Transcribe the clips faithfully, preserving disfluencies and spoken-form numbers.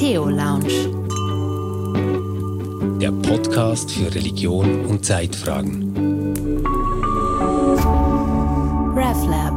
Theo-Lounge. Der Podcast für Religion und Zeitfragen. RefLab.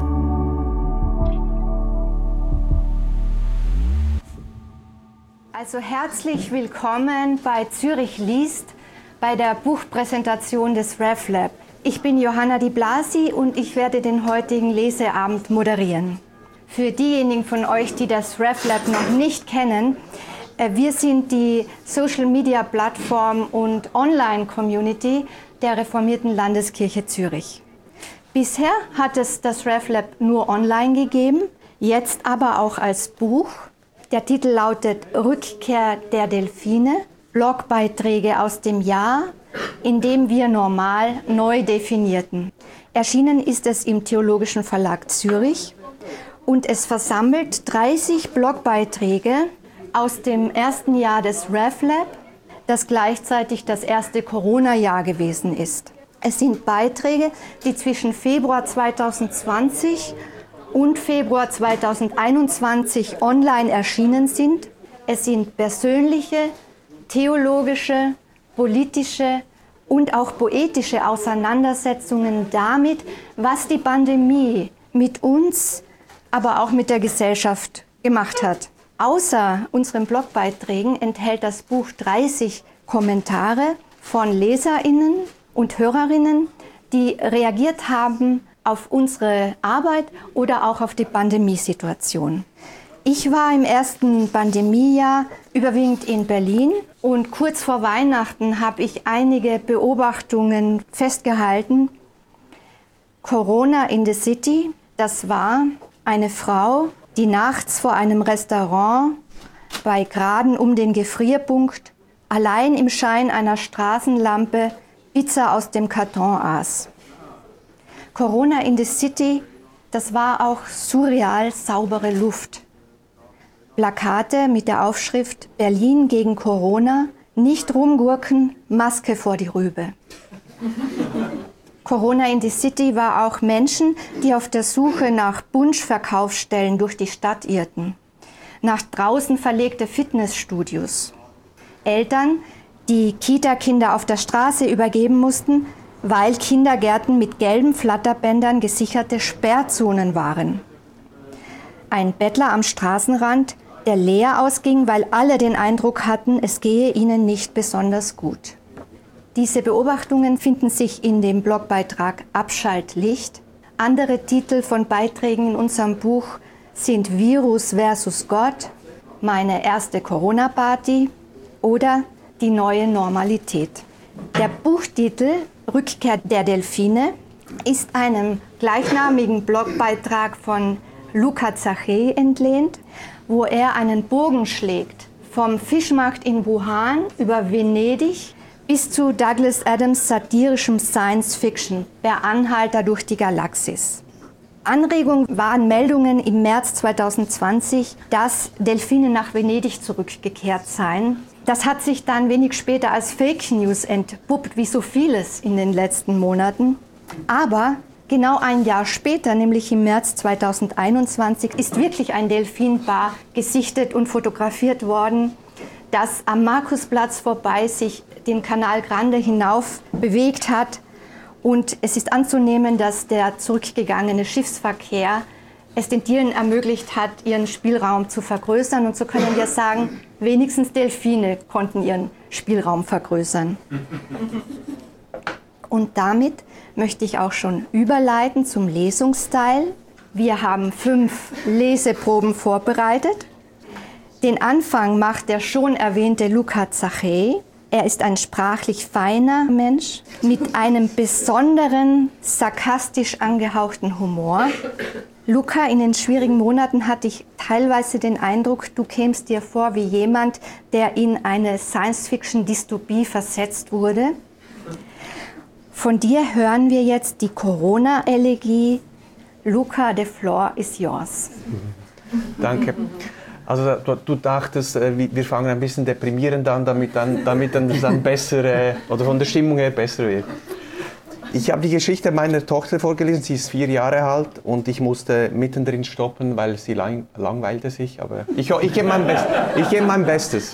Also herzlich willkommen bei Zürich liest, bei der Buchpräsentation des RefLab. Ich bin Johanna Di Blasi und ich werde den heutigen Leseabend moderieren. Für diejenigen von euch, die das RefLab noch nicht kennen, wir sind die Social-Media-Plattform und Online-Community der Reformierten Landeskirche Zürich. Bisher hat es das RefLab nur online gegeben, jetzt aber auch als Buch. Der Titel lautet Rückkehr der Delphine, Blogbeiträge aus dem Jahr, in dem wir normal neu definierten. Erschienen ist es im Theologischen Verlag Zürich und es versammelt dreißig Blogbeiträge aus dem ersten Jahr des RefLab, das gleichzeitig das erste Corona-Jahr gewesen ist. Es sind Beiträge, die zwischen Februar zweitausendzwanzig und Februar zweitausendeinundzwanzig online erschienen sind. Es sind persönliche, theologische, politische und auch poetische Auseinandersetzungen damit, was die Pandemie mit uns, aber auch mit der Gesellschaft gemacht hat. Außer unseren Blogbeiträgen enthält das Buch dreißig Kommentare von LeserInnen und Hörerinnen, die reagiert haben auf unsere Arbeit oder auch auf die Pandemiesituation. Ich war im ersten Pandemiejahr überwiegend in Berlin und kurz vor Weihnachten habe ich einige Beobachtungen festgehalten. Corona in the City, das war eine Frau, die nachts vor einem Restaurant bei Graden um den Gefrierpunkt allein im Schein einer Straßenlampe Pizza aus dem Karton aß. Corona in the City, das war auch surreal saubere Luft. Plakate mit der Aufschrift Berlin gegen Corona, nicht rumgurken, Maske vor die Rübe. Corona in the City war auch Menschen, die auf der Suche nach Bunsch-Verkaufsstellen durch die Stadt irrten. Nach draußen verlegte Fitnessstudios. Eltern, die Kita-Kinder auf der Straße übergeben mussten, weil Kindergärten mit gelben Flatterbändern gesicherte Sperrzonen waren. Ein Bettler am Straßenrand, der leer ausging, weil alle den Eindruck hatten, es gehe ihnen nicht besonders gut. Diese Beobachtungen finden sich in dem Blogbeitrag Abschaltlicht. Andere Titel von Beiträgen in unserem Buch sind Virus versus Gott, meine erste Corona-Party oder die neue Normalität. Der Buchtitel Rückkehr der Delphine ist einem gleichnamigen Blogbeitrag von Luca Zachet entlehnt, wo er einen Bogen schlägt vom Fischmarkt in Wuhan über Venedig bis zu Douglas Adams satirischem Science-Fiction, der Anhalter durch die Galaxis. Anregung waren Meldungen im März zweitausendzwanzig, dass Delphine nach Venedig zurückgekehrt seien. Das hat sich dann wenig später als Fake News entpuppt, wie so vieles in den letzten Monaten. Aber genau ein Jahr später, nämlich im März zweitausendeinundzwanzig, ist wirklich ein Delphinpaar gesichtet und fotografiert worden, das am Markusplatz vorbei sich den Canal Grande hinauf bewegt hat. Und es ist anzunehmen, dass der zurückgegangene Schiffsverkehr es den Tieren ermöglicht hat, ihren Spielraum zu vergrößern. Und so können wir sagen, wenigstens Delphine konnten ihren Spielraum vergrößern. Und damit möchte ich auch schon überleiten zum Lesungsteil. Wir haben fünf Leseproben vorbereitet. Den Anfang macht der schon erwähnte Luca Zachet. Er ist ein sprachlich feiner Mensch mit einem besonderen, sarkastisch angehauchten Humor. Luca, in den schwierigen Monaten hatte ich teilweise den Eindruck, du kämst dir vor wie jemand, der in eine Science-Fiction-Dystopie versetzt wurde. Von dir hören wir jetzt die Corona-Elegie. Luca, the floor is yours. Danke. Also du, du dachtest, wir fangen ein bisschen deprimierend an, damit dann, damit dann, dann besser, oder von der Stimmung her besser wird. Ich habe die Geschichte meiner Tochter vorgelesen, sie ist vier Jahre alt und ich musste mittendrin stoppen, weil sie lang, langweilte sich, aber ich, ich gebe mein, Best, ich gebe mein Bestes.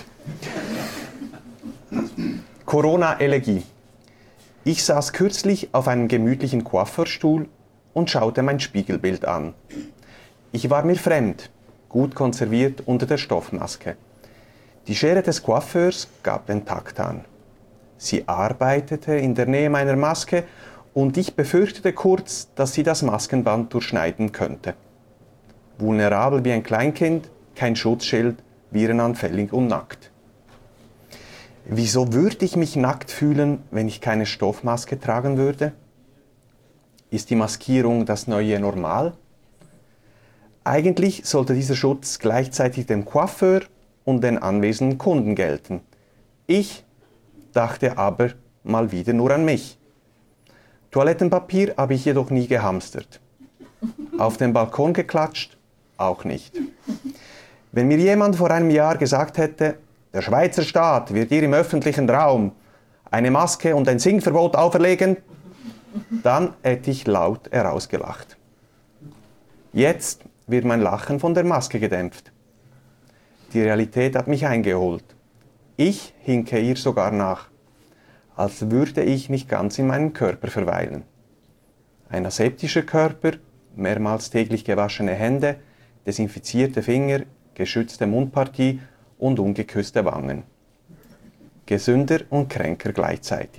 Corona-Elegie. Ich saß kürzlich auf einem gemütlichen Coiffeurstuhl und schaute mein Spiegelbild an. Ich war mir fremd, gut konserviert unter der Stoffmaske. Die Schere des Coiffeurs gab den Takt an. Sie arbeitete in der Nähe meiner Maske und ich befürchtete kurz, dass sie das Maskenband durchschneiden könnte. Vulnerabel wie ein Kleinkind, kein Schutzschild, virenanfällig und nackt. Wieso würde ich mich nackt fühlen, wenn ich keine Stoffmaske tragen würde? Ist die Maskierung das neue Normal? Eigentlich sollte dieser Schutz gleichzeitig dem Coiffeur und den anwesenden Kunden gelten. Ich dachte aber mal wieder nur an mich. Toilettenpapier habe ich jedoch nie gehamstert. Auf den Balkon geklatscht? Auch nicht. Wenn mir jemand vor einem Jahr gesagt hätte, der Schweizer Staat wird ihr im öffentlichen Raum eine Maske und ein Singverbot auferlegen, dann hätte ich laut herausgelacht. Jetzt wird mein Lachen von der Maske gedämpft. Die Realität hat mich eingeholt. Ich hinke ihr sogar nach, als würde ich nicht ganz in meinem Körper verweilen. Ein aseptischer Körper, mehrmals täglich gewaschene Hände, desinfizierte Finger, geschützte Mundpartie und ungeküsste Wangen. Gesünder und kränker gleichzeitig.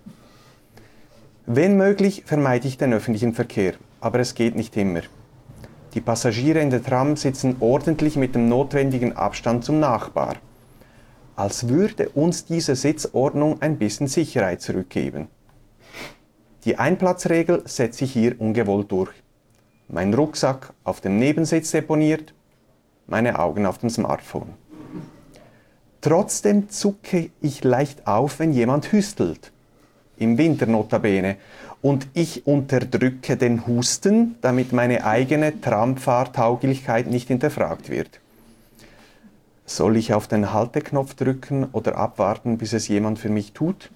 Wenn möglich, vermeide ich den öffentlichen Verkehr, aber es geht nicht immer. Die Passagiere in der Tram sitzen ordentlich mit dem notwendigen Abstand zum Nachbar. Als würde uns diese Sitzordnung ein bisschen Sicherheit zurückgeben. Die Einplatzregel setze ich hier ungewollt durch. Mein Rucksack auf dem Nebensitz deponiert, meine Augen auf dem Smartphone. Trotzdem zucke ich leicht auf, wenn jemand hüstelt. Im Winter notabene. Und ich unterdrücke den Husten, damit meine eigene Tramfahrtauglichkeit nicht hinterfragt wird. Soll ich auf den Halteknopf drücken oder abwarten, bis es jemand für mich tut?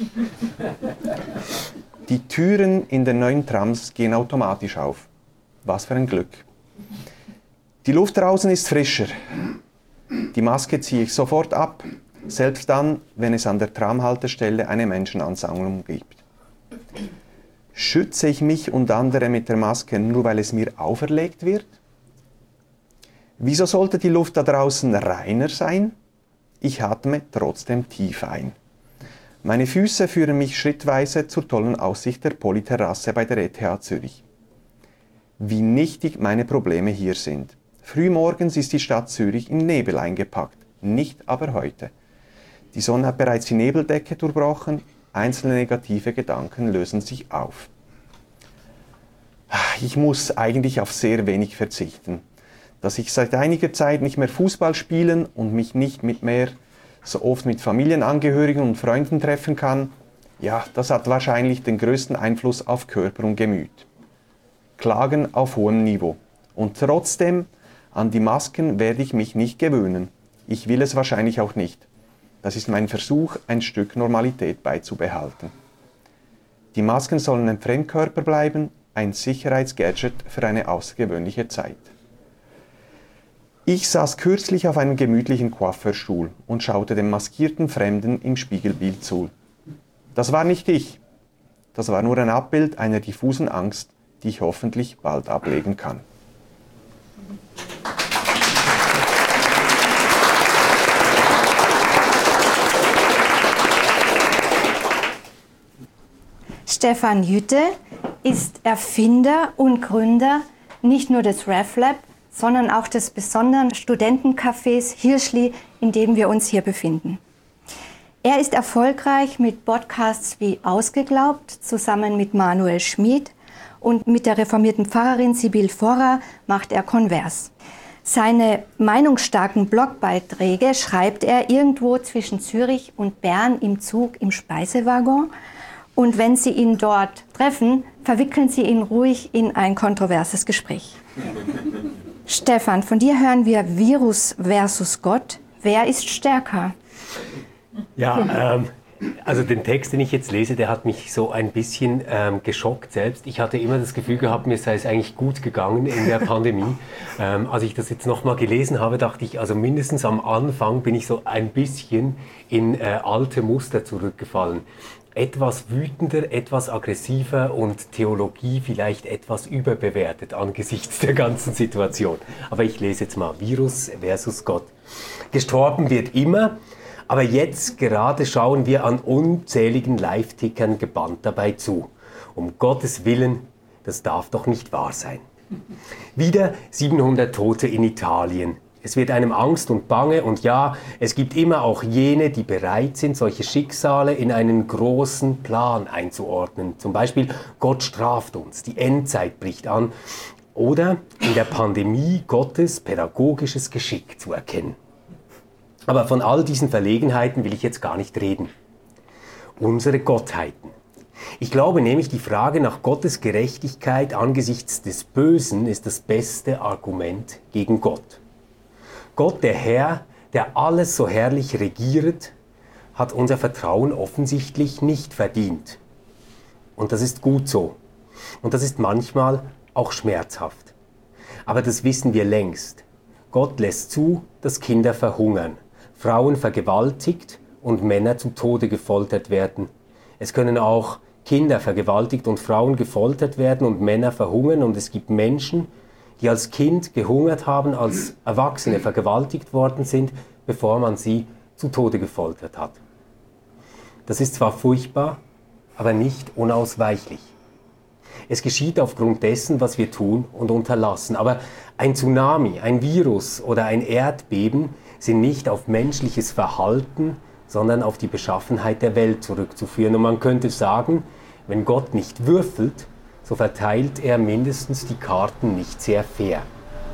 Die Türen in den neuen Trams gehen automatisch auf. Was für ein Glück. Die Luft draußen ist frischer. Die Maske ziehe ich sofort ab, selbst dann, wenn es an der Tramhaltestelle eine Menschenansammlung gibt. Schütze ich mich und andere mit der Maske nur, weil es mir auferlegt wird? Wieso sollte die Luft da draußen reiner sein? Ich atme trotzdem tief ein. Meine Füße führen mich schrittweise zur tollen Aussicht der Polyterrasse bei der E T H Zürich. Wie nichtig meine Probleme hier sind. Frühmorgens ist die Stadt Zürich in Nebel eingepackt, nicht aber heute. Die Sonne hat bereits die Nebeldecke durchbrochen, einzelne negative Gedanken lösen sich auf. Ich muss eigentlich auf sehr wenig verzichten. Dass ich seit einiger Zeit nicht mehr Fußball spielen und mich nicht mit mehr so oft mit Familienangehörigen und Freunden treffen kann, ja, das hat wahrscheinlich den größten Einfluss auf Körper und Gemüt. Klagen auf hohem Niveau. Und trotzdem, an die Masken werde ich mich nicht gewöhnen. Ich will es wahrscheinlich auch nicht. Das ist mein Versuch, ein Stück Normalität beizubehalten. Die Masken sollen ein Fremdkörper bleiben, ein Sicherheitsgadget für eine außergewöhnliche Zeit. Ich saß kürzlich auf einem gemütlichen Coiffeurstuhl und schaute dem maskierten Fremden im Spiegelbild zu. Das war nicht ich. Das war nur ein Abbild einer diffusen Angst, die ich hoffentlich bald ablegen kann. Stefan Jütte ist Erfinder und Gründer nicht nur des RefLab, sondern auch des besonderen Studentencafés Hirschli, in dem wir uns hier befinden. Er ist erfolgreich mit Podcasts wie Ausgeglaubt, zusammen mit Manuel Schmid, und mit der reformierten Pfarrerin Sibylle Forrer macht er Convers. Seine meinungsstarken Blogbeiträge schreibt er irgendwo zwischen Zürich und Bern im Zug im Speisewaggon. Und wenn Sie ihn dort treffen, verwickeln Sie ihn ruhig in ein kontroverses Gespräch. Stefan, von dir hören wir Virus versus Gott. Wer ist stärker? Ja, ähm, Also den Text, den ich jetzt lese, der hat mich so ein bisschen ähm, geschockt selbst. Ich hatte immer das Gefühl gehabt, mir sei es eigentlich gut gegangen in der Pandemie. ähm, als ich das jetzt nochmal gelesen habe, dachte ich, also mindestens am Anfang bin ich so ein bisschen in äh, alte Muster zurückgefallen. Etwas wütender, etwas aggressiver und Theologie vielleicht etwas überbewertet angesichts der ganzen Situation. Aber ich lese jetzt mal Virus versus Gott. Gestorben wird immer. Aber jetzt gerade schauen wir an unzähligen Live-Tickern gebannt dabei zu. Um Gottes Willen, das darf doch nicht wahr sein. Wieder siebenhundert Tote in Italien. Es wird einem Angst und Bange und ja, es gibt immer auch jene, die bereit sind, solche Schicksale in einen großen Plan einzuordnen. Zum Beispiel, Gott straft uns, die Endzeit bricht an. Oder in der Pandemie Gottes pädagogisches Geschick zu erkennen. Aber von all diesen Verlegenheiten will ich jetzt gar nicht reden. Unsere Gottheiten. Ich glaube nämlich, die Frage nach Gottes Gerechtigkeit angesichts des Bösen ist das beste Argument gegen Gott. Gott, der Herr, der alles so herrlich regiert, hat unser Vertrauen offensichtlich nicht verdient. Und das ist gut so. Und das ist manchmal auch schmerzhaft. Aber das wissen wir längst. Gott lässt zu, dass Kinder verhungern. Frauen vergewaltigt und Männer zu Tode gefoltert werden. Es können auch Kinder vergewaltigt und Frauen gefoltert werden und Männer verhungern. Und es gibt Menschen, die als Kind gehungert haben, als Erwachsene vergewaltigt worden sind, bevor man sie zu Tode gefoltert hat. Das ist zwar furchtbar, aber nicht unausweichlich. Es geschieht aufgrund dessen, was wir tun und unterlassen. Aber ein Tsunami, ein Virus oder ein Erdbeben sind nicht auf menschliches Verhalten, sondern auf die Beschaffenheit der Welt zurückzuführen. Und man könnte sagen, wenn Gott nicht würfelt, so verteilt er mindestens die Karten nicht sehr fair.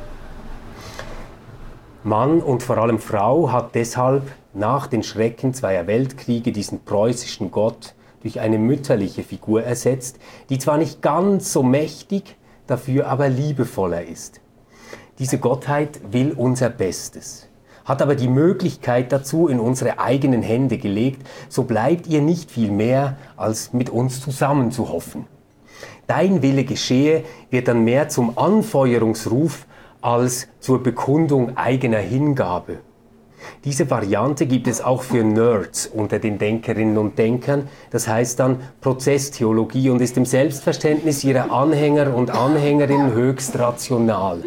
Mann und vor allem Frau hat deshalb nach den Schrecken zweier Weltkriege diesen preußischen Gott durch eine mütterliche Figur ersetzt, die zwar nicht ganz so mächtig, dafür aber liebevoller ist. Diese Gottheit will unser Bestes, hat aber die Möglichkeit dazu in unsere eigenen Hände gelegt, so bleibt ihr nicht viel mehr, als mit uns zusammen zu hoffen. Dein Wille geschehe wird dann mehr zum Anfeuerungsruf als zur Bekundung eigener Hingabe. Diese Variante gibt es auch für Nerds unter den Denkerinnen und Denkern, das heißt dann Prozesstheologie und ist im Selbstverständnis ihrer Anhänger und Anhängerinnen höchst rational.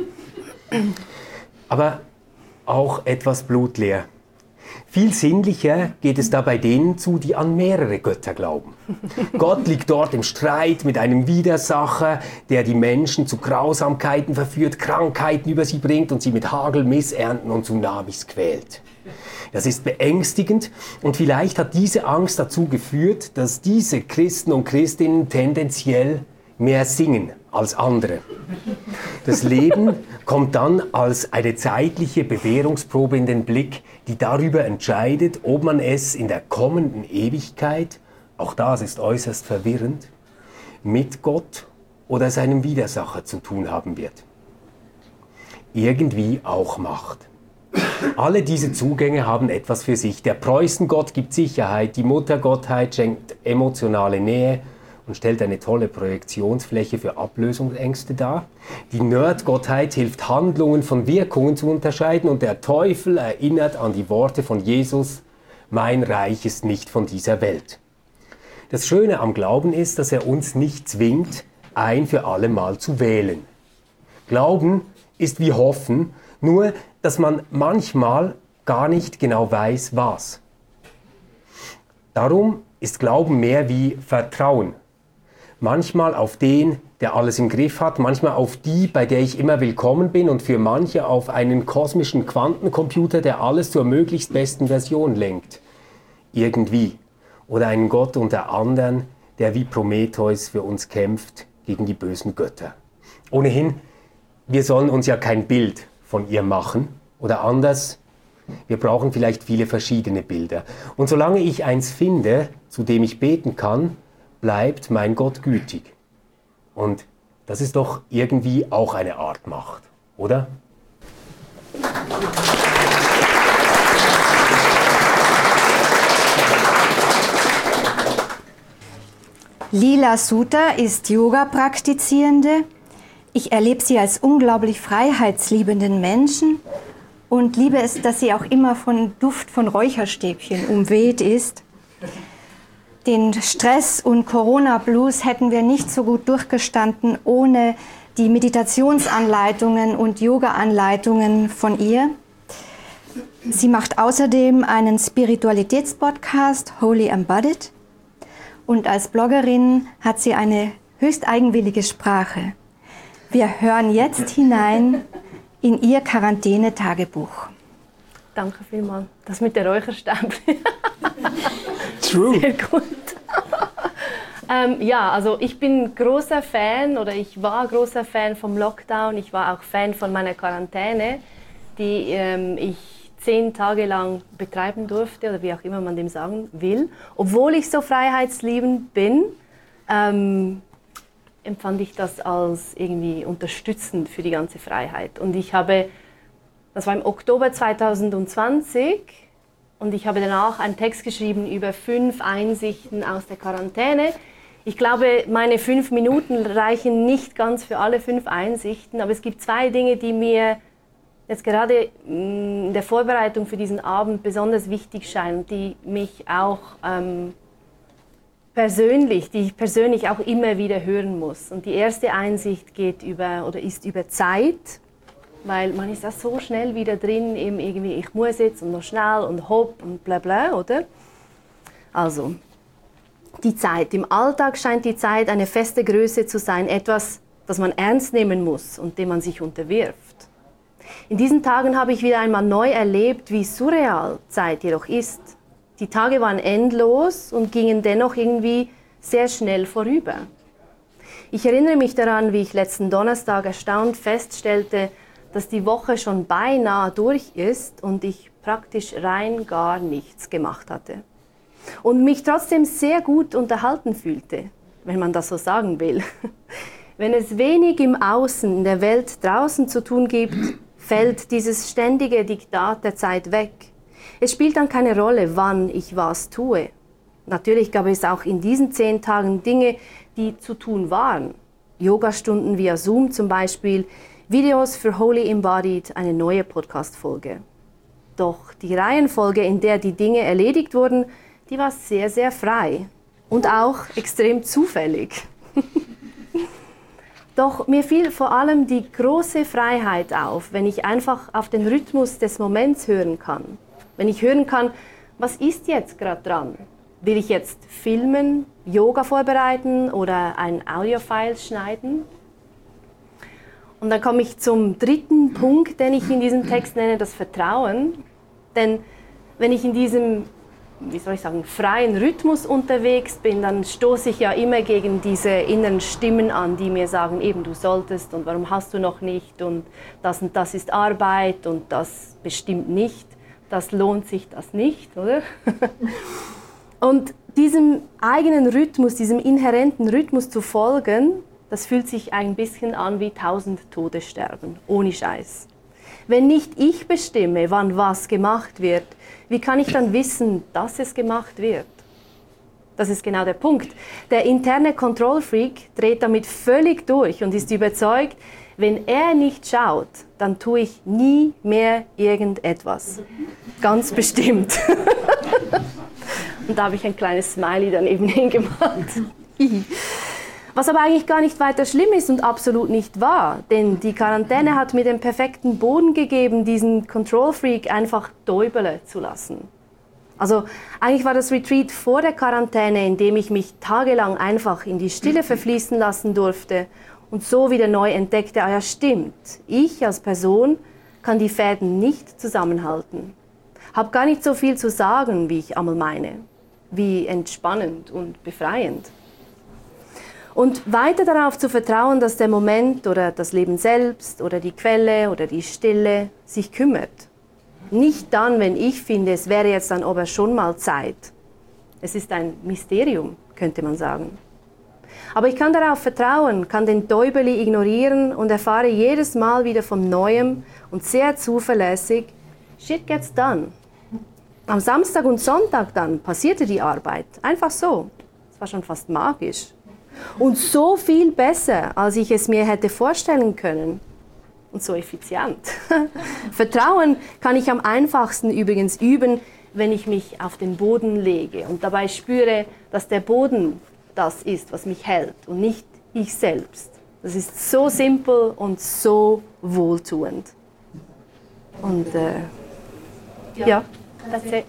Aber auch etwas blutleer. Viel sinnlicher geht es da bei denen zu, die an mehrere Götter glauben. Gott liegt dort im Streit mit einem Widersacher, der die Menschen zu Grausamkeiten verführt, Krankheiten über sie bringt und sie mit Hagel, Missernten und Tsunamis quält. Das ist beängstigend und vielleicht hat diese Angst dazu geführt, dass diese Christen und Christinnen tendenziell mehr singen als andere. Das Leben kommt dann als eine zeitliche Bewährungsprobe in den Blick, die darüber entscheidet, ob man es in der kommenden Ewigkeit, auch das ist äußerst verwirrend, mit Gott oder seinem Widersacher zu tun haben wird. Irgendwie auch Macht. Alle diese Zugänge haben etwas für sich. Der Preußengott gibt Sicherheit, die Muttergottheit schenkt emotionale Nähe und stellt eine tolle Projektionsfläche für Ablösungsängste dar. Die Nerdgottheit hilft, Handlungen von Wirkungen zu unterscheiden und der Teufel erinnert an die Worte von Jesus, mein Reich ist nicht von dieser Welt. Das Schöne am Glauben ist, dass er uns nicht zwingt, ein für alle Mal zu wählen. Glauben ist wie Hoffen, nur dass man manchmal gar nicht genau weiß, was. Darum ist Glauben mehr wie Vertrauen. Manchmal auf den, der alles im Griff hat, manchmal auf die, bei der ich immer willkommen bin und für manche auf einen kosmischen Quantencomputer, der alles zur möglichst besten Version lenkt. Irgendwie. Oder einen Gott unter anderen, der wie Prometheus für uns kämpft gegen die bösen Götter. Ohnehin, wir sollen uns ja kein Bild von ihr machen. Oder anders, wir brauchen vielleicht viele verschiedene Bilder. Und solange ich eins finde, zu dem ich beten kann, bleibt mein Gott gütig. Und das ist doch irgendwie auch eine Art Macht, oder? Lila Sutta ist Yoga-Praktizierende. Ich erlebe sie als unglaublich freiheitsliebenden Menschen und liebe es, dass sie auch immer von Duft von Räucherstäbchen umweht ist. Den Stress und Corona-Blues hätten wir nicht so gut durchgestanden ohne die Meditationsanleitungen und Yoga-Anleitungen von ihr. Sie macht außerdem einen Spiritualitätspodcast, Holy Embodied. Und als Bloggerin hat sie eine höchst eigenwillige Sprache. Wir hören jetzt hinein in ihr Quarantäne-Tagebuch. Danke vielmals. Das mit der Räucherstäbchen. True. Sehr gut. ähm, ja, also ich bin großer Fan oder ich war großer Fan vom Lockdown. Ich war auch Fan von meiner Quarantäne, die ähm, ich zehn Tage lang betreiben durfte oder wie auch immer man dem sagen will. Obwohl ich so freiheitsliebend bin, ähm, empfand ich das als irgendwie unterstützend für die ganze Freiheit. Und ich habe, das war im Oktober zweitausendzwanzig, und ich habe danach einen Text geschrieben über fünf Einsichten aus der Quarantäne. Ich glaube, meine fünf Minuten reichen nicht ganz für alle fünf Einsichten, aber es gibt zwei Dinge, die mir jetzt gerade in der Vorbereitung für diesen Abend besonders wichtig scheinen, die mich auch ähm, persönlich, die ich persönlich auch immer wieder hören muss. Und die erste Einsicht geht über oder ist über Zeit, weil man ist da so schnell wieder drin, eben irgendwie ich muss jetzt und noch schnell und hopp und bla bla, oder? Also, die Zeit. Im Alltag scheint die Zeit eine feste Größe zu sein, etwas, das man ernst nehmen muss und dem man sich unterwirft. In diesen Tagen habe ich wieder einmal neu erlebt, wie surreal Zeit jedoch ist. Die Tage waren endlos und gingen dennoch irgendwie sehr schnell vorüber. Ich erinnere mich daran, wie ich letzten Donnerstag erstaunt feststellte, dass die Woche schon beinahe durch ist und ich praktisch rein gar nichts gemacht hatte. Und mich trotzdem sehr gut unterhalten fühlte, wenn man das so sagen will. Wenn es wenig im Außen, in der Welt draußen zu tun gibt, fällt dieses ständige Diktat der Zeit weg. Es spielt dann keine Rolle, wann ich was tue. Natürlich gab es auch in diesen zehn Tagen Dinge, die zu tun waren. Yogastunden via Zoom zum Beispiel, Videos für Holy Embodied, eine neue Podcast-Folge. Doch die Reihenfolge, in der die Dinge erledigt wurden, die war sehr, sehr frei und auch extrem zufällig. Doch mir fiel vor allem die große Freiheit auf, wenn ich einfach auf den Rhythmus des Moments hören kann. Wenn ich hören kann, was ist jetzt gerade dran? Will ich jetzt filmen, Yoga vorbereiten oder ein Audiofile schneiden? Und dann komme ich zum dritten Punkt, den ich in diesem Text nenne, das Vertrauen. Denn wenn ich in diesem, wie soll ich sagen, freien Rhythmus unterwegs bin, dann stoße ich ja immer gegen diese inneren Stimmen an, die mir sagen, eben du solltest und warum hast du noch nicht und das und das ist Arbeit und das bestimmt nicht, das lohnt sich das nicht, oder? Und diesem eigenen Rhythmus, diesem inhärenten Rhythmus zu folgen, das fühlt sich ein bisschen an wie tausend Tode sterben, ohne Scheiß. Wenn nicht ich bestimme, wann was gemacht wird, wie kann ich dann wissen, dass es gemacht wird? Das ist genau der Punkt. Der interne Control-Freak dreht damit völlig durch und ist überzeugt, wenn er nicht schaut, dann tue ich nie mehr irgendetwas. Ganz bestimmt. Und da habe ich ein kleines Smiley daneben hingemacht. Was aber eigentlich gar nicht weiter schlimm ist und absolut nicht wahr. Denn die Quarantäne hat mir den perfekten Boden gegeben, diesen Control-Freak einfach däubeln zu lassen. Also eigentlich war das Retreat vor der Quarantäne, in dem ich mich tagelang einfach in die Stille verfließen lassen durfte und so wieder neu entdeckte, ah ja stimmt, ich als Person kann die Fäden nicht zusammenhalten. Hab gar nicht so viel zu sagen, wie ich einmal meine. Wie entspannend und befreiend. Und weiter darauf zu vertrauen, dass der Moment oder das Leben selbst oder die Quelle oder die Stille sich kümmert. Nicht dann, wenn ich finde, es wäre jetzt dann aber schon mal Zeit. Es ist ein Mysterium, könnte man sagen. Aber ich kann darauf vertrauen, kann den Däubeli ignorieren und erfahre jedes Mal wieder von Neuem und sehr zuverlässig, shit gets done. Am Samstag und Sonntag dann passierte die Arbeit, einfach so. Es war schon fast magisch. Und so viel besser, als ich es mir hätte vorstellen können. Und so effizient. Vertrauen kann ich am einfachsten übrigens üben, wenn ich mich auf den Boden lege und dabei spüre, dass der Boden das ist, was mich hält und nicht ich selbst. Das ist so simpel und so wohltuend. Und äh, ja, ja, that's it.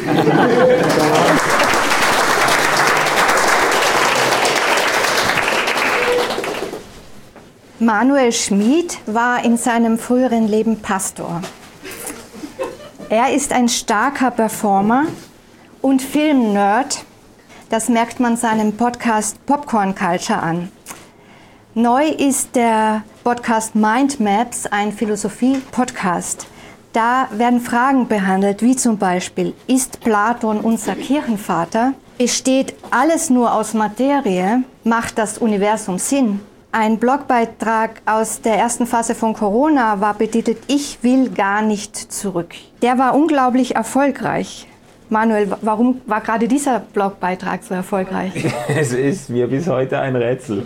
Manuel Schmid war in seinem früheren Leben Pastor. Er ist ein starker Performer und Film-Nerd. Das merkt man seinem Podcast Popcorn Culture an. Neu ist der Podcast Mind Maps, ein Philosophie-Podcast. Da werden Fragen behandelt, wie zum Beispiel, ist Platon unser Kirchenvater? Besteht alles nur aus Materie? Macht das Universum Sinn? Ein Blogbeitrag aus der ersten Phase von Corona war betitelt Ich will gar nicht zurück. Der war unglaublich erfolgreich. Manuel, warum war gerade dieser Blogbeitrag so erfolgreich? Es ist mir bis heute ein Rätsel.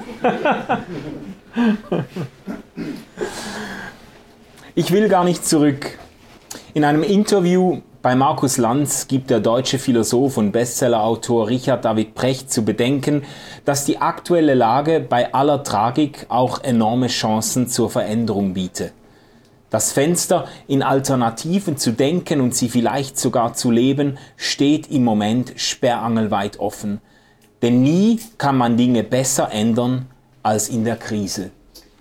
Ich will gar nicht zurück. In einem Interview bei Markus Lanz gibt der deutsche Philosoph und Bestsellerautor Richard David Precht zu bedenken, dass die aktuelle Lage bei aller Tragik auch enorme Chancen zur Veränderung biete. Das Fenster, in Alternativen zu denken und sie vielleicht sogar zu leben, steht im Moment sperrangelweit offen. Denn nie kann man Dinge besser ändern als in der Krise.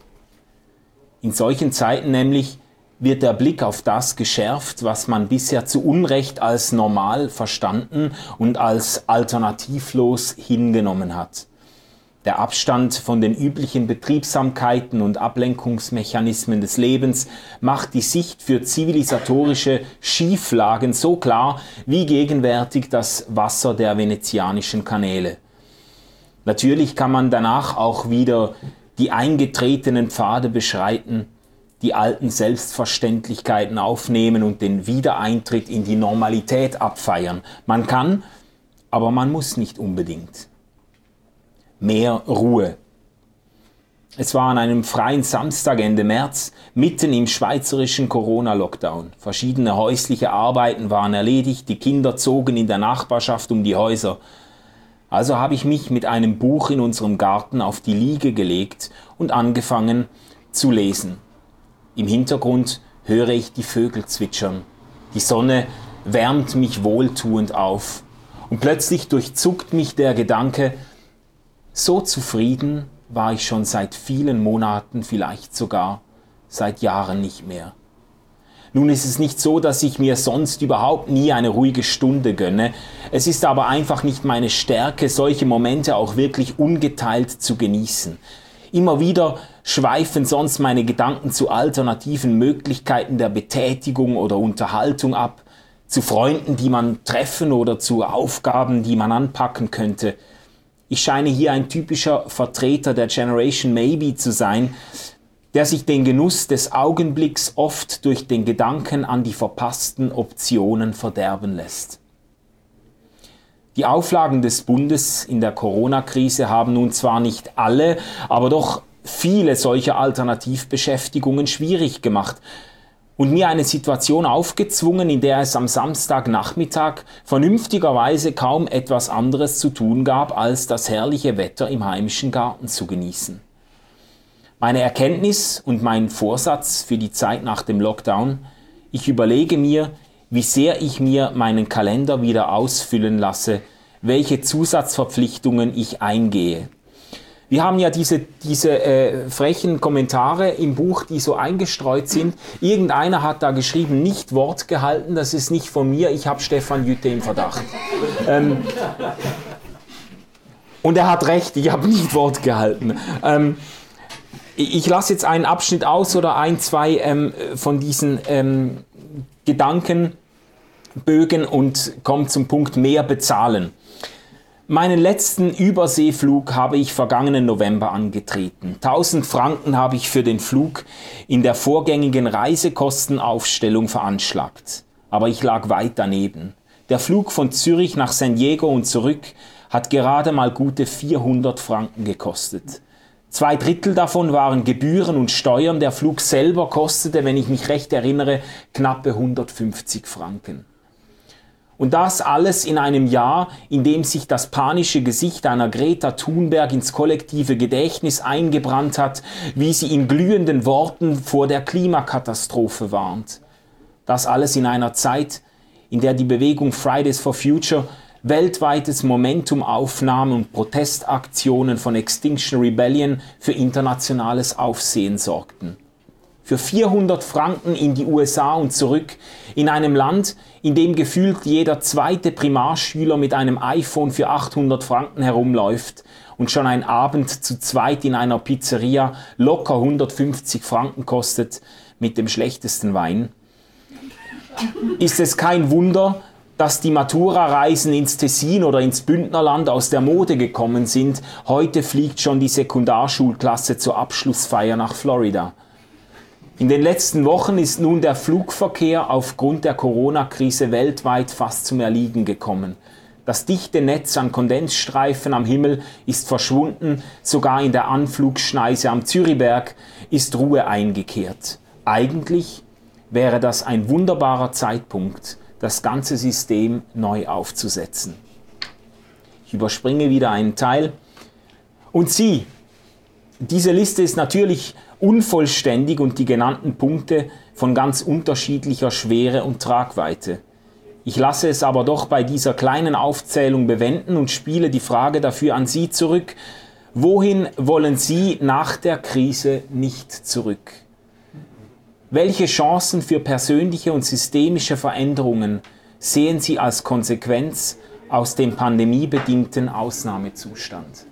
In solchen Zeiten nämlich wird der Blick auf das geschärft, was man bisher zu Unrecht als normal verstanden und als alternativlos hingenommen hat. Der Abstand von den üblichen Betriebsamkeiten und Ablenkungsmechanismen des Lebens macht die Sicht für zivilisatorische Schieflagen so klar wie gegenwärtig das Wasser der venezianischen Kanäle. Natürlich kann man danach auch wieder die eingetretenen Pfade beschreiten, die alten Selbstverständlichkeiten aufnehmen und den Wiedereintritt in die Normalität abfeiern. Man kann, aber man muss nicht unbedingt. Mehr Ruhe. Es war an einem freien Samstag Ende März, mitten im schweizerischen Corona-Lockdown. Verschiedene häusliche Arbeiten waren erledigt, die Kinder zogen in der Nachbarschaft um die Häuser. Also habe ich mich mit einem Buch in unserem Garten auf die Liege gelegt und angefangen zu lesen. Im Hintergrund höre ich die Vögel zwitschern. Die Sonne wärmt mich wohltuend auf. Und plötzlich durchzuckt mich der Gedanke, so zufrieden war ich schon seit vielen Monaten, vielleicht sogar seit Jahren nicht mehr. Nun ist es nicht so, dass ich mir sonst überhaupt nie eine ruhige Stunde gönne. Es ist aber einfach nicht meine Stärke, solche Momente auch wirklich ungeteilt zu genießen. Immer wieder schweifen sonst meine Gedanken zu alternativen Möglichkeiten der Betätigung oder Unterhaltung ab, zu Freunden, die man treffen oder zu Aufgaben, die man anpacken könnte. Ich scheine hier ein typischer Vertreter der Generation Maybe zu sein, der sich den Genuss des Augenblicks oft durch den Gedanken an die verpassten Optionen verderben lässt. Die Auflagen des Bundes in der Corona-Krise haben nun zwar nicht alle, aber doch viele solcher Alternativbeschäftigungen schwierig gemacht und mir eine Situation aufgezwungen, in der es am Samstagnachmittag vernünftigerweise kaum etwas anderes zu tun gab, als das herrliche Wetter im heimischen Garten zu genießen. Meine Erkenntnis und mein Vorsatz für die Zeit nach dem Lockdown: Ich überlege mir, wie sehr ich mir meinen Kalender wieder ausfüllen lasse, welche Zusatzverpflichtungen ich eingehe. Wir haben ja diese, diese äh, frechen Kommentare im Buch, die so eingestreut sind. Irgendeiner hat da geschrieben, nicht Wort gehalten, das ist nicht von mir, ich habe Stefan Jütte im Verdacht. Ähm, und er hat recht, ich habe nicht Wort gehalten. Ähm, ich lasse jetzt einen Abschnitt aus oder ein, zwei ähm, von diesen ähm, Gedankenbögen und komme zum Punkt mehr bezahlen. Meinen letzten Überseeflug habe ich vergangenen November angetreten. tausend Franken habe ich für den Flug in der vorgängigen Reisekostenaufstellung veranschlagt. Aber ich lag weit daneben. Der Flug von Zürich nach San Diego und zurück hat gerade mal gute vierhundert Franken gekostet. Zwei Drittel davon waren Gebühren und Steuern. Der Flug selber kostete, wenn ich mich recht erinnere, knappe hundertfünfzig Franken. Und das alles in einem Jahr, in dem sich das panische Gesicht einer Greta Thunberg ins kollektive Gedächtnis eingebrannt hat, wie sie in glühenden Worten vor der Klimakatastrophe warnt. Das alles in einer Zeit, in der die Bewegung Fridays for Future weltweites Momentum aufnahm und Protestaktionen von Extinction Rebellion für internationales Aufsehen sorgten. Für vierhundert Franken in die U S A und zurück, in einem Land, in dem gefühlt jeder zweite Primarschüler mit einem iPhone für achthundert Franken herumläuft und schon ein Abend zu zweit in einer Pizzeria locker hundertfünfzig Franken kostet mit dem schlechtesten Wein. Ist es kein Wunder, dass die Matura-Reisen ins Tessin oder ins Bündnerland aus der Mode gekommen sind. Heute fliegt schon die Sekundarschulklasse zur Abschlussfeier nach Florida. In den letzten Wochen ist nun der Flugverkehr aufgrund der Corona-Krise weltweit fast zum Erliegen gekommen. Das dichte Netz an Kondensstreifen am Himmel ist verschwunden, sogar in der Anflugschneise am Zürichberg ist Ruhe eingekehrt. Eigentlich wäre das ein wunderbarer Zeitpunkt, das ganze System neu aufzusetzen. Ich überspringe wieder einen Teil. Und Sie, diese Liste ist natürlich unvollständig und die genannten Punkte von ganz unterschiedlicher Schwere und Tragweite. Ich lasse es aber doch bei dieser kleinen Aufzählung bewenden und spiele die Frage dafür an Sie zurück. Wohin wollen Sie nach der Krise nicht zurück? Welche Chancen für persönliche und systemische Veränderungen sehen Sie als Konsequenz aus dem pandemiebedingten Ausnahmezustand?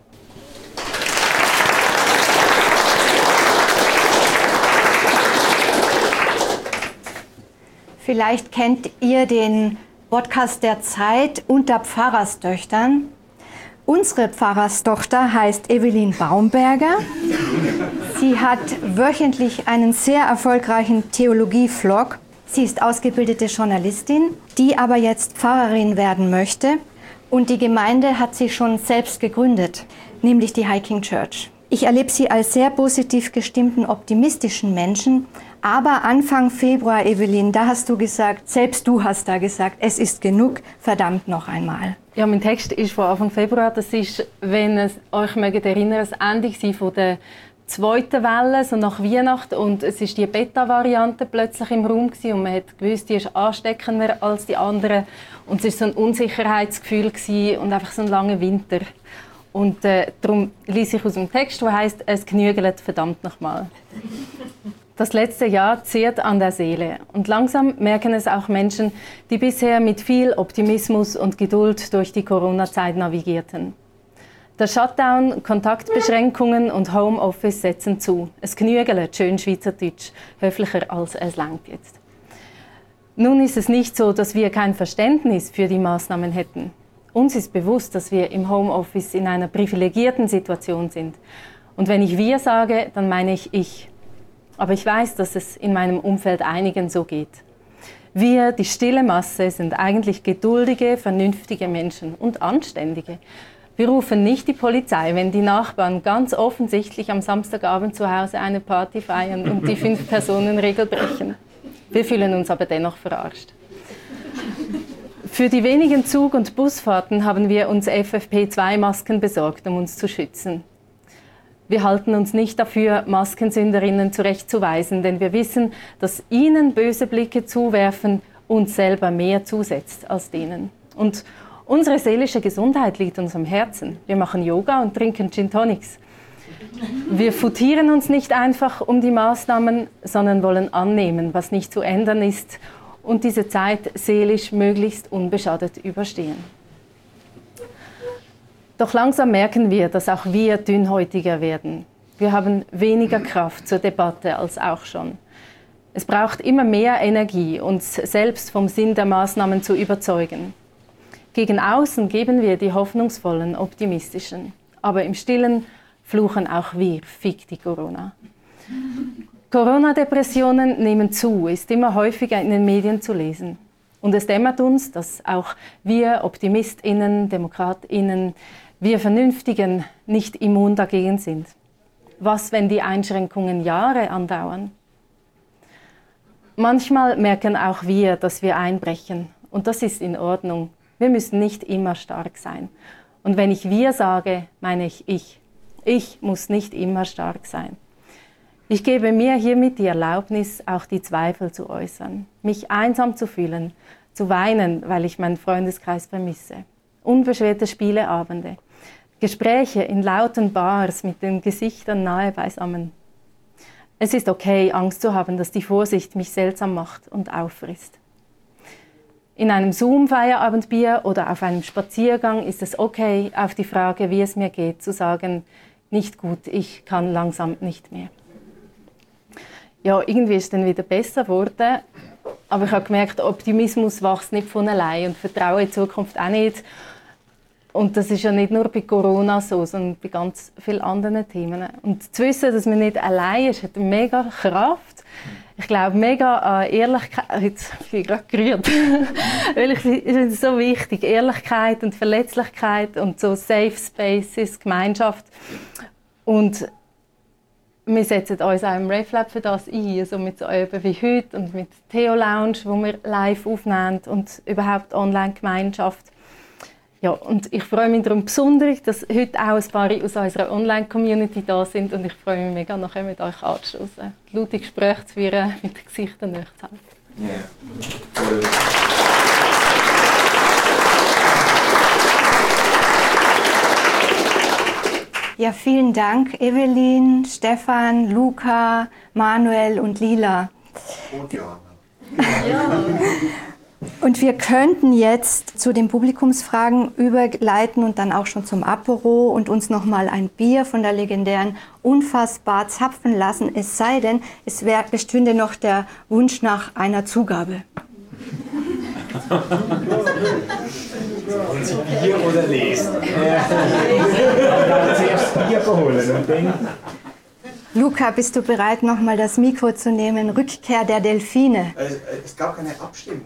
Vielleicht kennt ihr den Podcast der Zeit unter Pfarrerstöchtern. Unsere Pfarrerstochter heißt Evelyn Baumberger. Sie hat wöchentlich einen sehr erfolgreichen Theologie-Vlog. Sie ist ausgebildete Journalistin, die aber jetzt Pfarrerin werden möchte. Und die Gemeinde hat sie schon selbst gegründet, nämlich die Hiking Church. Ich erlebe sie als sehr positiv gestimmten, optimistischen Menschen. Aber Anfang Februar, Evelyn, da hast du gesagt, selbst du hast da gesagt, es ist genug, verdammt noch einmal. Ja, mein Text ist von Anfang Februar. Das ist, wenn es euch mögt erinnern, das Ende von der zweiten Welle, so nach Weihnachten. Und es ist die Beta-Variante plötzlich im Raum gewesen, und man hat gewusst, die ist ansteckender als die anderen. Und es war so ein Unsicherheitsgefühl gewesen und einfach so ein langer Winter. Und äh, darum lese ich aus dem Text, der heisst, es genügelt verdammt nochmal. Das letzte Jahr zehrt an der Seele. Und langsam merken es auch Menschen, die bisher mit viel Optimismus und Geduld durch die Corona-Zeit navigierten. Der Shutdown, Kontaktbeschränkungen und Homeoffice setzen zu. Es genügelt, schön Schweizerdeutsch, höflicher als es langt jetzt. Nun ist es nicht so, dass wir kein Verständnis für die Maßnahmen hätten. Uns ist bewusst, dass wir im Homeoffice in einer privilegierten Situation sind. Und wenn ich wir sage, dann meine ich ich. Aber ich weiß, dass es in meinem Umfeld einigen so geht. Wir, die stille Masse, sind eigentlich geduldige, vernünftige Menschen und anständige. Wir rufen nicht die Polizei, wenn die Nachbarn ganz offensichtlich am Samstagabend zu Hause eine Party feiern und die Fünf-Personen-Regel brechen. Wir fühlen uns aber dennoch verarscht. Für die wenigen Zug- und Busfahrten haben wir uns F F P zwei Masken besorgt, um uns zu schützen. Wir halten uns nicht dafür, Maskensünderinnen zurechtzuweisen, denn wir wissen, dass ihnen böse Blicke zuwerfen uns selber mehr zusetzt als denen. Und unsere seelische Gesundheit liegt uns am Herzen. Wir machen Yoga und trinken Gin Tonics. Wir futieren uns nicht einfach um die Maßnahmen, sondern wollen annehmen, was nicht zu ändern ist, und diese Zeit seelisch möglichst unbeschadet überstehen. Doch langsam merken wir, dass auch wir dünnhäutiger werden. Wir haben weniger Kraft zur Debatte als auch schon. Es braucht immer mehr Energie, uns selbst vom Sinn der Maßnahmen zu überzeugen. Gegen außen geben wir die hoffnungsvollen, optimistischen. Aber im Stillen fluchen auch wir, fick die Corona. Corona-Depressionen nehmen zu, ist immer häufiger in den Medien zu lesen. Und es dämmert uns, dass auch wir OptimistInnen, DemokratInnen, wir Vernünftigen nicht immun dagegen sind. Was, wenn die Einschränkungen Jahre andauern? Manchmal merken auch wir, dass wir einbrechen. Und das ist in Ordnung. Wir müssen nicht immer stark sein. Und wenn ich wir sage, meine ich ich. Ich muss nicht immer stark sein. Ich gebe mir hiermit die Erlaubnis, auch die Zweifel zu äußern, mich einsam zu fühlen, zu weinen, weil ich meinen Freundeskreis vermisse. Unbeschwerte Spieleabende, Gespräche in lauten Bars mit den Gesichtern nahe beisammen. Es ist okay, Angst zu haben, dass die Vorsicht mich seltsam macht und auffrisst. In einem Zoom-Feierabendbier oder auf einem Spaziergang ist es okay, auf die Frage, wie es mir geht, zu sagen, nicht gut, ich kann langsam nicht mehr. Ja, irgendwie ist es dann wieder besser geworden, aber ich habe gemerkt, Optimismus wächst nicht von allein und Vertrauen in die Zukunft auch nicht. Und das ist ja nicht nur bei Corona so, sondern bei ganz vielen anderen Themen. Und zu wissen, dass man nicht allein ist, hat mega Kraft. Ich glaube mega an Ehrlichkeit. Jetzt bin ich gerade gerührt. Weil ich finde es so wichtig. Ehrlichkeit und Verletzlichkeit und so Safe Spaces, Gemeinschaft. Und wir setzen uns auch im RefLab für das ein, also mit so Üben wie heute und mit Theo Lounge, wo wir live aufnehmen und überhaupt Online-Gemeinschaft. Ja, und ich freue mich darum besonders, dass heute auch ein paar aus unserer Online-Community da sind und ich freue mich mega, nachher mit euch anzustoßen, laute Gespräche zu führen, mit den Gesichtern nicht zu halten. Yeah. Ja, vielen Dank, Evelyn, Stefan, Luca, Manuel und Lila. Und Johanna. Ja. Und wir könnten jetzt zu den Publikumsfragen überleiten und dann auch schon zum Apero und uns noch mal ein Bier von der legendären Unfassbar zapfen lassen. Es sei denn, es wär, bestünde noch der Wunsch nach einer Zugabe. Wollen Sie Bier oder lesen? Zuerst Bier holen und dann... Luca, bist du bereit, noch mal das Mikro zu nehmen? Rückkehr der Delfine. Es, es gab keine Abstimmung.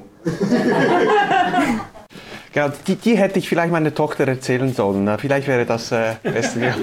Genau, die, die hätte ich vielleicht meiner Tochter erzählen sollen. Vielleicht wäre das äh, besser.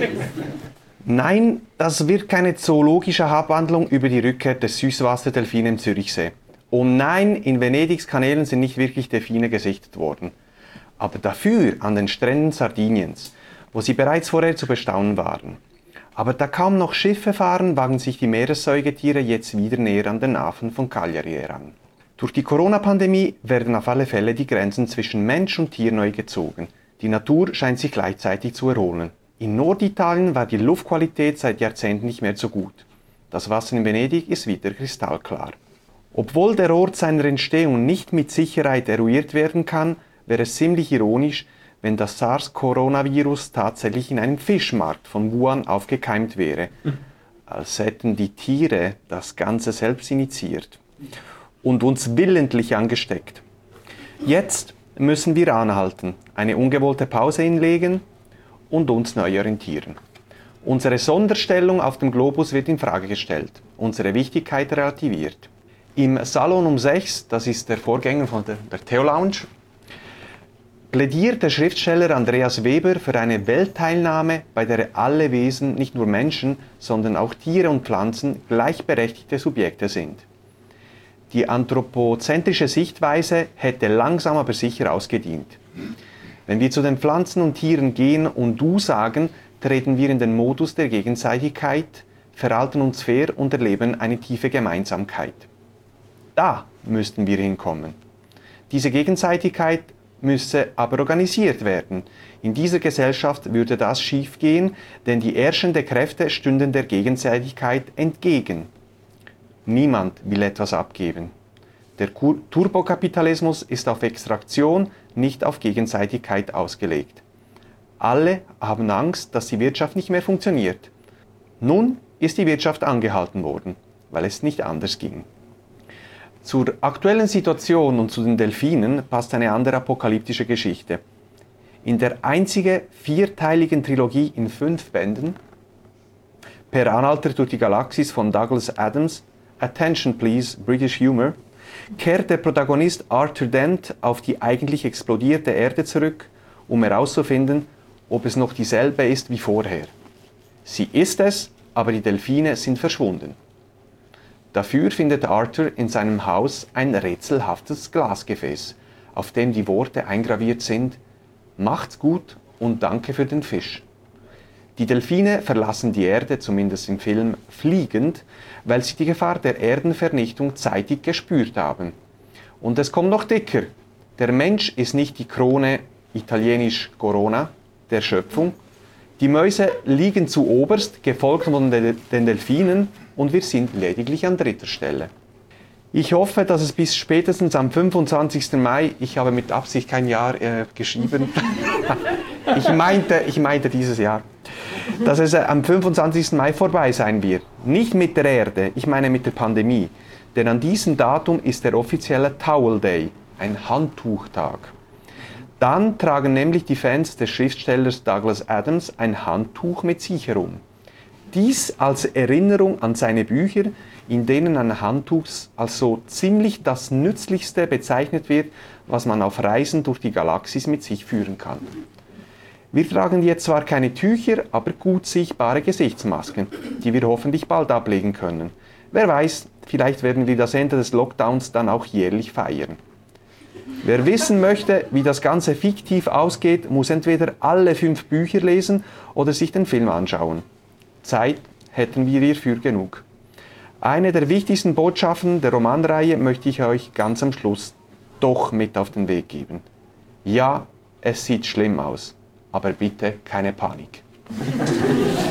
Nein, das wird keine zoologische Abhandlung über die Rückkehr des Süßwasserdelfine im Zürichsee. Und nein, in Venedigs Kanälen sind nicht wirklich Delfine gesichtet worden. Aber dafür an den Stränden Sardiniens, wo sie bereits vorher zu bestaunen waren. Aber da kaum noch Schiffe fahren, wagen sich die Meeressäugetiere jetzt wieder näher an den Hafen von Cagliari heran. Durch die Corona-Pandemie werden auf alle Fälle die Grenzen zwischen Mensch und Tier neu gezogen. Die Natur scheint sich gleichzeitig zu erholen. In Norditalien war die Luftqualität seit Jahrzehnten nicht mehr so gut. Das Wasser in Venedig ist wieder kristallklar. Obwohl der Ort seiner Entstehung nicht mit Sicherheit eruiert werden kann, wäre es ziemlich ironisch, wenn das SARS-Coronavirus tatsächlich in einem Fischmarkt von Wuhan aufgekeimt wäre, als hätten die Tiere das Ganze selbst initiiert und uns willentlich angesteckt. Jetzt müssen wir anhalten, eine ungewollte Pause hinlegen und uns neu orientieren. Unsere Sonderstellung auf dem Globus wird in Frage gestellt, unsere Wichtigkeit relativiert. Im Salon um sechs, das ist der Vorgänger von der, der Theo Lounge, plädiert der Schriftsteller Andreas Weber für eine Weltteilnahme, bei der alle Wesen, nicht nur Menschen, sondern auch Tiere und Pflanzen, gleichberechtigte Subjekte sind. Die anthropozentrische Sichtweise hätte langsam aber sicher ausgedient. Wenn wir zu den Pflanzen und Tieren gehen und du sagen, treten wir in den Modus der Gegenseitigkeit, verhalten uns fair und erleben eine tiefe Gemeinsamkeit. Da müssten wir hinkommen. Diese Gegenseitigkeit müsse aber organisiert werden. In dieser Gesellschaft würde das schiefgehen, denn die herrschenden Kräfte stünden der Gegenseitigkeit entgegen. Niemand will etwas abgeben. Der Turbokapitalismus ist auf Extraktion, nicht auf Gegenseitigkeit ausgelegt. Alle haben Angst, dass die Wirtschaft nicht mehr funktioniert. Nun ist die Wirtschaft angehalten worden, weil es nicht anders ging. Zur aktuellen Situation und zu den Delfinen passt eine andere apokalyptische Geschichte. In der einzigen vierteiligen Trilogie in fünf Bänden, Per Anhalter durch die Galaxis von Douglas Adams, Attention Please, British Humor, kehrt der Protagonist Arthur Dent auf die eigentlich explodierte Erde zurück, um herauszufinden, ob es noch dieselbe ist wie vorher. Sie ist es, aber die Delfine sind verschwunden. Dafür findet Arthur in seinem Haus ein rätselhaftes Glasgefäß, auf dem die Worte eingraviert sind: Macht's gut und danke für den Fisch. Die Delfine verlassen die Erde, zumindest im Film, fliegend, weil sie die Gefahr der Erdenvernichtung zeitig gespürt haben. Und es kommt noch dicker. Der Mensch ist nicht die Krone, italienisch Corona, der Schöpfung. Die Mäuse liegen zu oberst, gefolgt von den Delfinen, und wir sind lediglich an dritter Stelle. Ich hoffe, dass es bis spätestens am fünfundzwanzigsten Mai, ich habe mit Absicht kein Jahr äh, geschrieben, ich, meinte, ich meinte dieses Jahr, dass es äh, am fünfundzwanzigsten Mai vorbei sein wird. Nicht mit der Erde, ich meine mit der Pandemie. Denn an diesem Datum ist der offizielle Towel Day, ein Handtuchtag. Dann tragen nämlich die Fans des Schriftstellers Douglas Adams ein Handtuch mit sich herum. Dies als Erinnerung an seine Bücher, in denen ein Handtuch als so ziemlich das Nützlichste bezeichnet wird, was man auf Reisen durch die Galaxis mit sich führen kann. Wir tragen jetzt zwar keine Tücher, aber gut sichtbare Gesichtsmasken, die wir hoffentlich bald ablegen können. Wer weiß, vielleicht werden wir das Ende des Lockdowns dann auch jährlich feiern. Wer wissen möchte, wie das Ganze fiktiv ausgeht, muss entweder alle fünf Bücher lesen oder sich den Film anschauen. Zeit hätten wir hierfür genug. Eine der wichtigsten Botschaften der Romanreihe möchte ich euch ganz am Schluss doch mit auf den Weg geben. Ja, es sieht schlimm aus, aber bitte keine Panik.